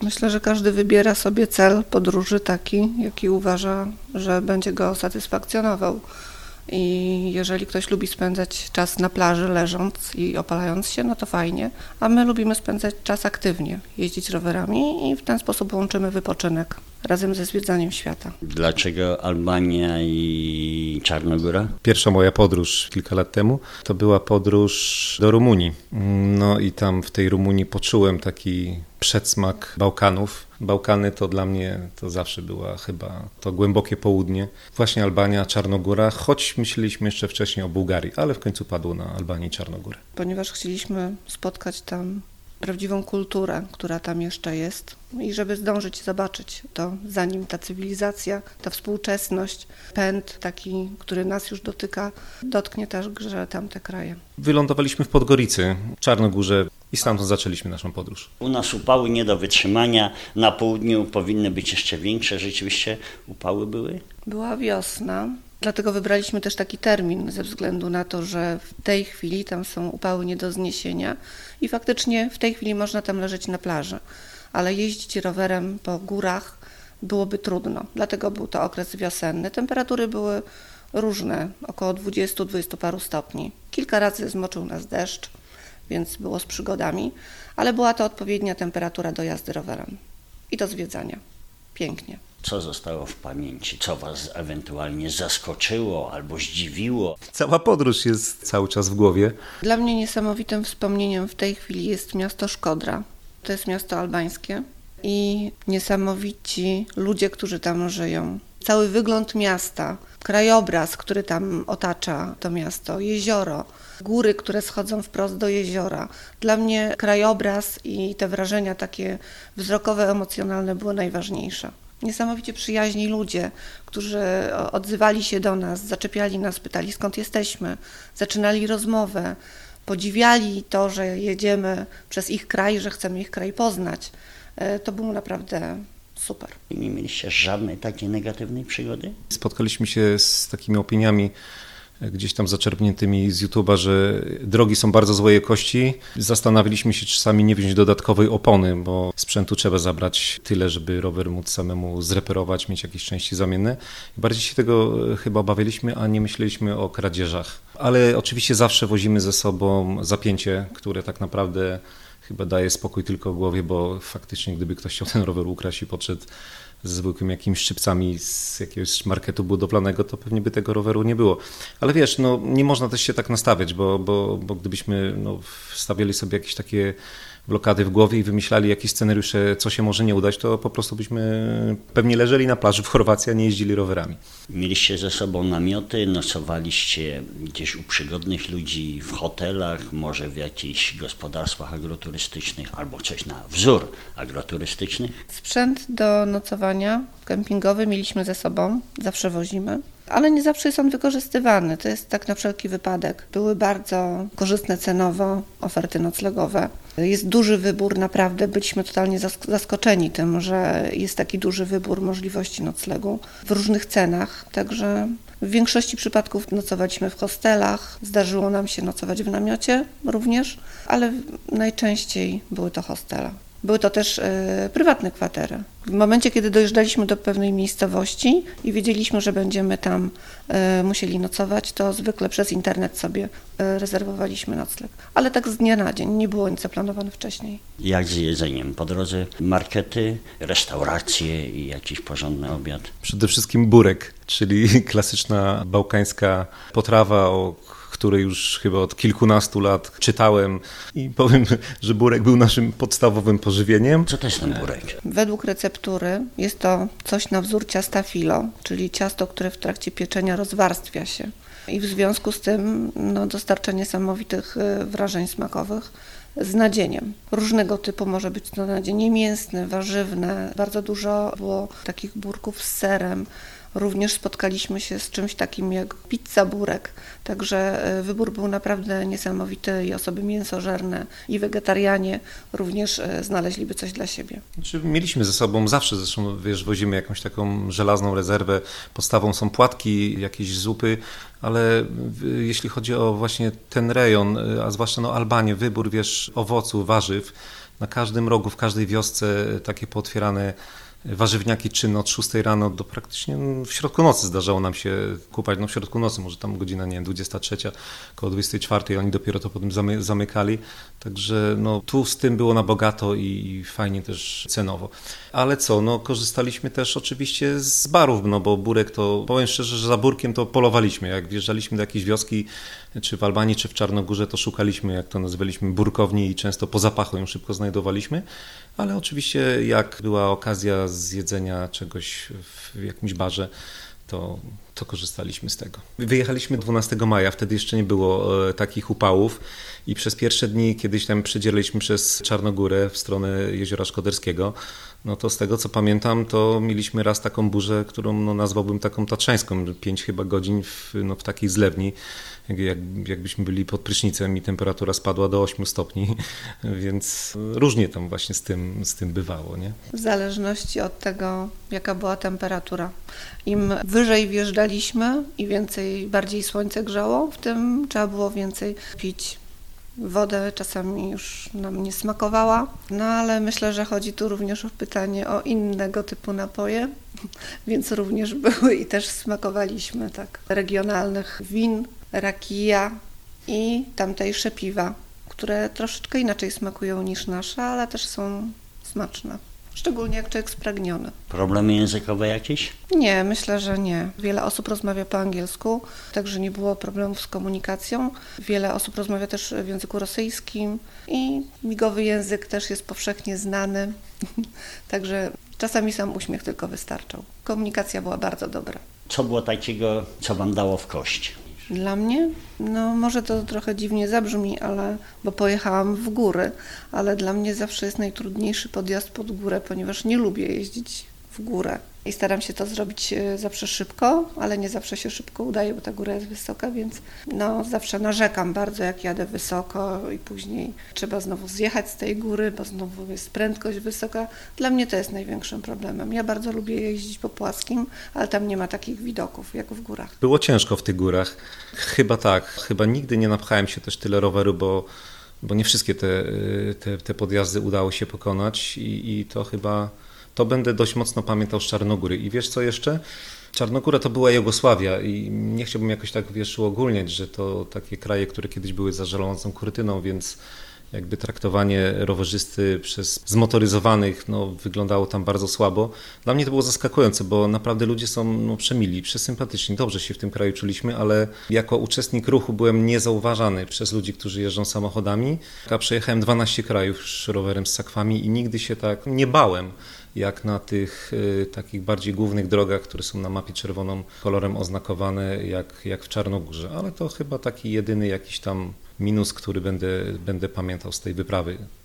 Myślę, że każdy wybiera sobie cel podróży taki, jaki uważa, że będzie go satysfakcjonował. I jeżeli ktoś lubi spędzać czas na plaży leżąc i opalając się, no to fajnie. A my lubimy spędzać czas aktywnie, jeździć rowerami i w ten sposób łączymy wypoczynek razem ze zwiedzaniem świata. Dlaczego Albania i Czarnogóra? Pierwsza moja podróż kilka lat temu to była podróż do Rumunii. No i tam w tej Rumunii poczułem taki przedsmak Bałkanów. Bałkany to dla mnie to zawsze była chyba to głębokie południe. Właśnie Albania, Czarnogóra, choć myśleliśmy jeszcze wcześniej o Bułgarii, ale w końcu padło na Albanię i Czarnogórę. Ponieważ chcieliśmy spotkać tam prawdziwą kulturę, która tam jeszcze jest i żeby zdążyć zobaczyć to, zanim ta cywilizacja, ta współczesność, pęd taki, który nas już dotyka, dotknie także tamte kraje. Wylądowaliśmy w Podgoricy, Czarnogórze i stamtąd zaczęliśmy naszą podróż. U nas upały nie do wytrzymania, na południu powinny być jeszcze większe, rzeczywiście upały były? Była wiosna, dlatego wybraliśmy też taki termin ze względu na to, że w tej chwili tam są upały nie do zniesienia i faktycznie w tej chwili można tam leżeć na plaży, ale jeździć rowerem po górach byłoby trudno, dlatego był to okres wiosenny. Temperatury były różne, około 20 paru stopni. Kilka razy zmoczył nas deszcz, więc było z przygodami, ale była to odpowiednia temperatura do jazdy rowerem i do zwiedzania. Pięknie. Co zostało w pamięci? Co was ewentualnie zaskoczyło albo zdziwiło? Cała podróż jest cały czas w głowie. Dla mnie niesamowitym wspomnieniem w tej chwili jest miasto Szkodra. To jest miasto albańskie i niesamowici ludzie, którzy tam żyją. Cały wygląd miasta, krajobraz, który tam otacza to miasto, jezioro, góry, które schodzą wprost do jeziora. Dla mnie krajobraz i te wrażenia takie wzrokowe, emocjonalne były najważniejsze. Niesamowicie przyjaźni ludzie, którzy odzywali się do nas, zaczepiali nas, pytali skąd jesteśmy, zaczynali rozmowę, podziwiali to, że jedziemy przez ich kraj, że chcemy ich kraj poznać. To było naprawdę super. I nie mieliście żadnej takiej negatywnej przygody? Spotkaliśmy się z takimi opiniami gdzieś tam zaczerpniętymi z YouTube'a, że drogi są bardzo złej jakości. Zastanawialiśmy się czasami nie wziąć dodatkowej opony, bo sprzętu trzeba zabrać tyle, żeby rower móc samemu zreperować, mieć jakieś części zamienne. Bardziej się tego chyba obawialiśmy, a nie myśleliśmy o kradzieżach. Ale oczywiście zawsze wozimy ze sobą zapięcie, które tak naprawdę chyba daje spokój tylko w głowie, bo faktycznie gdyby ktoś chciał ten rower ukraść i podszedł z zwykłymi jakimiś szczypcami z jakiegoś marketu budowlanego, to pewnie by tego roweru nie było. Ale wiesz, no nie można też się tak nastawiać, bo gdybyśmy stawiali sobie jakieś takie blokady w głowie i wymyślali jakieś scenariusze, co się może nie udać, to po prostu byśmy pewnie leżeli na plaży w Chorwacji, a nie jeździli rowerami. Mieliście ze sobą namioty, nocowaliście gdzieś u przygodnych ludzi, w hotelach, może w jakichś gospodarstwach agroturystycznych albo coś na wzór agroturystycznych? Sprzęt do nocowania kempingowy mieliśmy ze sobą, zawsze wozimy, ale nie zawsze jest on wykorzystywany. To jest tak na wszelki wypadek. Były bardzo korzystne cenowo oferty noclegowe. Jest duży wybór, naprawdę byliśmy totalnie zaskoczeni tym, że jest taki duży wybór możliwości noclegu w różnych cenach, także w większości przypadków nocowaliśmy w hostelach, zdarzyło nam się nocować w namiocie również, ale najczęściej były to hostele. Były to też prywatne kwatery. W momencie, kiedy dojeżdżaliśmy do pewnej miejscowości i wiedzieliśmy, że będziemy tam musieli nocować, to zwykle przez internet sobie rezerwowaliśmy nocleg. Ale tak z dnia na dzień, nie było nic zaplanowane wcześniej. Jak z jedzeniem? Po drodze markety, restauracje i jakiś porządny obiad? Przede wszystkim burek, czyli klasyczna bałkańska potrawa, o której już chyba od kilkunastu lat czytałem i powiem, że burek był naszym podstawowym pożywieniem. Co to jest ten burek? Według receptury jest to coś na wzór ciasta filo, czyli ciasto, które w trakcie pieczenia rozwarstwia się. I w związku z tym dostarcza niesamowitych wrażeń smakowych z nadzieniem. Różnego typu może być to nadzienie mięsne, warzywne. Bardzo dużo było takich burków z serem. Również spotkaliśmy się z czymś takim jak pizza burek, także wybór był naprawdę niesamowity i osoby mięsożerne i wegetarianie również znaleźliby coś dla siebie. Mieliśmy ze sobą zawsze, zresztą wiesz, wozimy jakąś taką żelazną rezerwę, podstawą są płatki, jakieś zupy, ale jeśli chodzi o właśnie ten rejon, a zwłaszcza Albanię, wybór wiesz, owoców, warzyw, na każdym rogu, w każdej wiosce takie pootwierane warzywniaki czynne od 6 rano do praktycznie w środku nocy zdarzało nam się kupać, w środku nocy, może tam godzina, 23, koło 24, oni dopiero to potem zamykali, także tu z tym było na bogato i fajnie też cenowo. Ale korzystaliśmy też oczywiście z barów, bo burek to, powiem szczerze, że za burkiem to polowaliśmy, jak wjeżdżaliśmy do jakiejś wioski, czy w Albanii, czy w Czarnogórze, to szukaliśmy, jak to nazywaliśmy, burkowni i często po zapachu ją szybko znajdowaliśmy, ale oczywiście jak była okazja zjedzenia czegoś w jakimś barze, to korzystaliśmy z tego. Wyjechaliśmy 12 maja, wtedy jeszcze nie było takich upałów i przez pierwsze dni kiedyś tam przedzieraliśmy przez Czarnogórę w stronę Jeziora Szkoderskiego, to z tego co pamiętam, to mieliśmy raz taką burzę, którą nazwałbym taką tatrzańską, 5 chyba godzin w takiej zlewni, jakbyśmy byli pod prysznicem i temperatura spadła do 8 stopni, więc różnie tam właśnie z tym bywało, nie? W zależności od tego, jaka była temperatura. Im wyżej wjeżdżaliśmy i bardziej słońce grzało, w tym trzeba było więcej pić. Wodę czasami już nam nie smakowała, ale myślę, że chodzi tu również o pytanie o innego typu napoje, więc również były i też smakowaliśmy regionalnych win, rakija i tamtejsze piwa, które troszeczkę inaczej smakują niż nasze, ale też są smaczne. Szczególnie jak człowiek spragniony. Problemy językowe jakieś? Nie, myślę, że nie. Wiele osób rozmawia po angielsku, także nie było problemów z komunikacją. Wiele osób rozmawia też w języku rosyjskim i migowy język też jest powszechnie znany, także czasami sam uśmiech tylko wystarczał. Komunikacja była bardzo dobra. Co było takiego, co wam dało w kość? Dla mnie? Może to trochę dziwnie zabrzmi, bo pojechałam w góry, ale dla mnie zawsze jest najtrudniejszy podjazd pod górę, ponieważ nie lubię jeździć w górę. I staram się to zrobić zawsze szybko, ale nie zawsze się szybko udaje, bo ta góra jest wysoka, więc zawsze narzekam bardzo, jak jadę wysoko i później trzeba znowu zjechać z tej góry, bo znowu jest prędkość wysoka. Dla mnie to jest największym problemem. Ja bardzo lubię jeździć po płaskim, ale tam nie ma takich widoków jak w górach. Było ciężko w tych górach. Chyba tak. Chyba nigdy nie napchałem się też tyle roweru, bo nie wszystkie te podjazdy udało się pokonać i to chyba... To będę dość mocno pamiętał z Czarnogóry. I wiesz co jeszcze? Czarnogóra to była Jugosławia i nie chciałbym jakoś tak uogólniać, że to takie kraje, które kiedyś były za żelazną kurtyną, więc jakby traktowanie rowerzysty przez zmotoryzowanych wyglądało tam bardzo słabo. Dla mnie to było zaskakujące, bo naprawdę ludzie są przemili, przesympatyczni, dobrze się w tym kraju czuliśmy, ale jako uczestnik ruchu byłem niezauważany przez ludzi, którzy jeżdżą samochodami. Ja przejechałem 12 krajów już rowerem z sakwami i nigdy się tak nie bałem, jak na tych takich bardziej głównych drogach, które są na mapie czerwoną kolorem oznakowane, jak w Czarnogórze. Ale to chyba taki jedyny jakiś tam minus, który będę pamiętał z tej wyprawy.